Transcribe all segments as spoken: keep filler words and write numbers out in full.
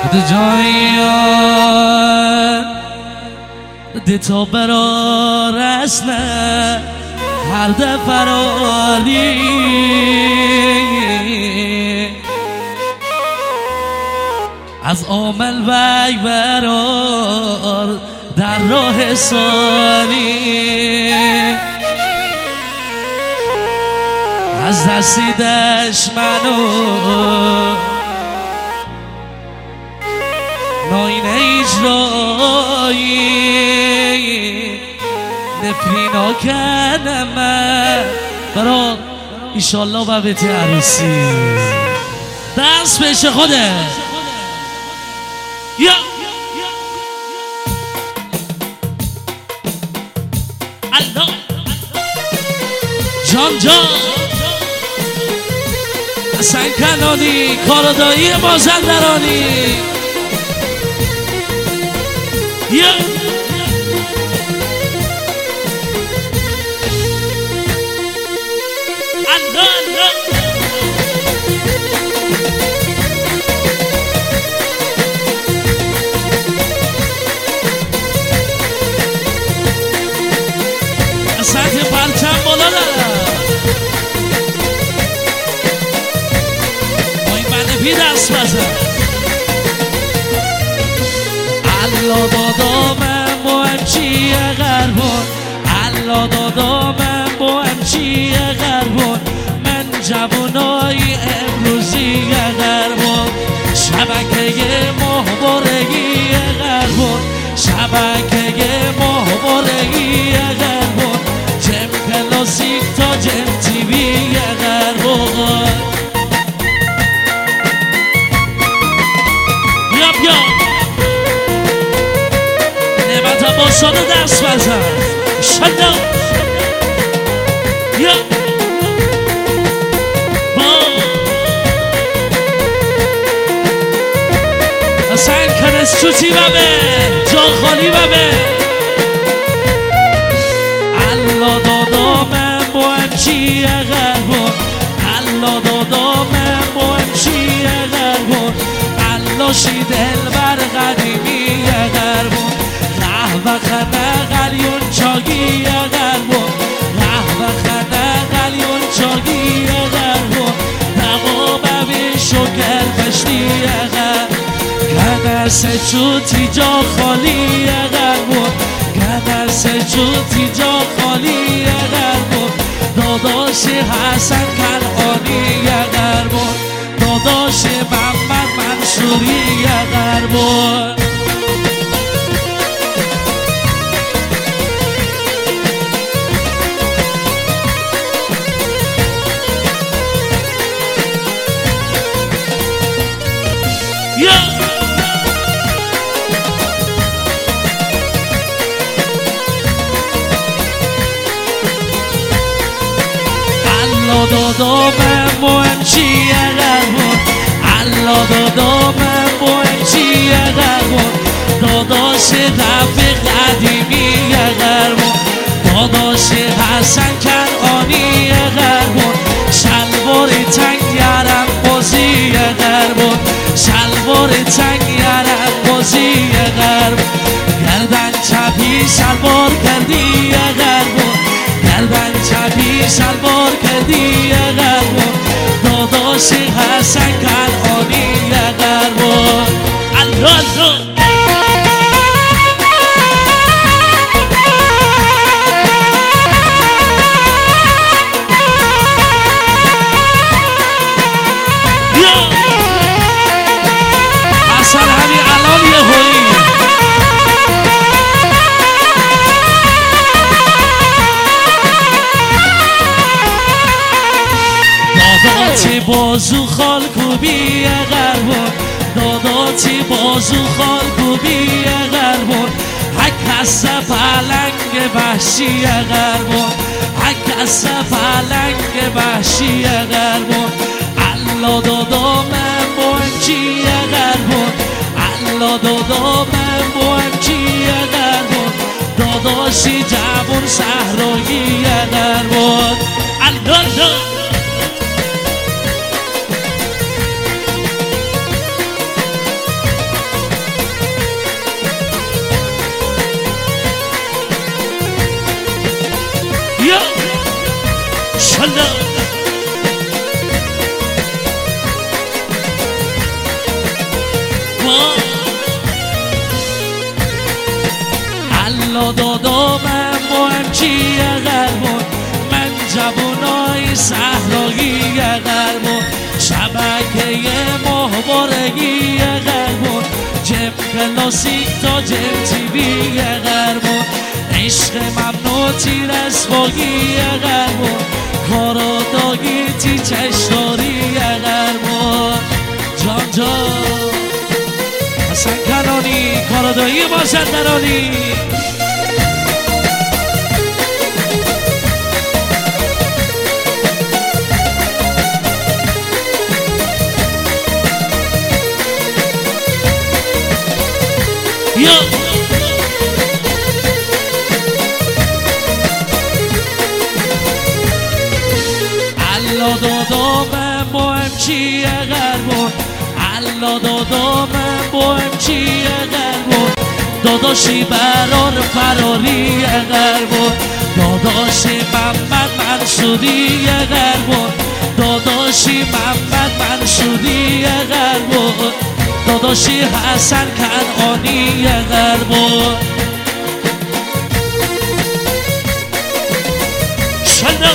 ده جایان ده تا برا رسنه هر ده فراری از آمل وی برار در راه سانی از دستی دشمنو ناین اجرایی نفرینا کنم برای ایشالله و بیت عروسی دست پیش خوده یا الله جان جان حسن کنانی کارادایی مازندرانی یا الله الله سطح پرچم بالا دارم با این بنفی دست بزن الله دادا من با همچی غربان الله دادا من با همچی غربان من جوانای امروزی غربان شبکه ماهوارگی غربان شبکه ماهوارگی غربان جم کلاسیک تا جم تیوی غربان یا بیا نعمت عباسان دست بزن شده یا با حسن کنستوتی ببه جا خالی ببه الله دادا من با همچی غربان الله دادا من با همچی غربان الله شی دل بر قدیمی غربان قهوه خنه قلیون چاگی غربان قهوه خنه قلیون چاگی غربان دما ببی شکر پشتی غربان کنه سچوتی جا خالی غربان کنه سچوتی جا خالی غربان داداش حسن کنعانی غربان داداش محمد منصوری غربان الله دادا من با همچی غربان الله دادا من با همچی غربان داداش رفیق قدیمی غربان داداش حسن کنعانی غربان شلوار تنگ یارم بازی غربان شلوار تنگ یارم بازی غربان گردن چپی شلوار کردی غربان گردن چپی شلوار کردی غربان داداش حسن کنعانی غربان الله الله حسن همین الان یه هوی داداتی بازو خال کوبی غربان داداتی بازو خال کوبی غربان حکس پلنگ وحشی غربان حکس پلنگ وحشی غربان الله دادا من با همچی غربان الله دادا من با همچی غربان داداشی جوان صحرایی غربان الله الله یا شلا الله دادامم مهم چیه قلبون من جوانای صحرایی قلبون شبکه ماهوارگی قلبون جم کلاسیک تا جم تیوی قلبون عشق ممنوع تیر اسباگی قلبون کاراداگی تی چشداری قلبون جان جان حسن کنانی کارادایی مازندرانی یا الله دادامم مهم چیه قلبون الله دادامم مهم چیه قلبون داداشی برار فراری قلبون داداشی محمد منصوری قلبون داداشی محمد منصوری قلبون داداشی حسن کنعانی قلبون شلا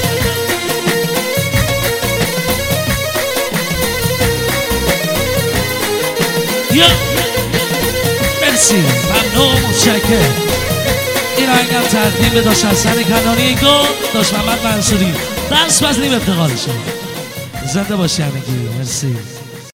یا مرسی ممنون متشکرم این آهنگم تقدیم داشت حسن کنعانی گل داشت محمد منصوری دست بزنیم افتخارشون زنده باشی همگی مرسی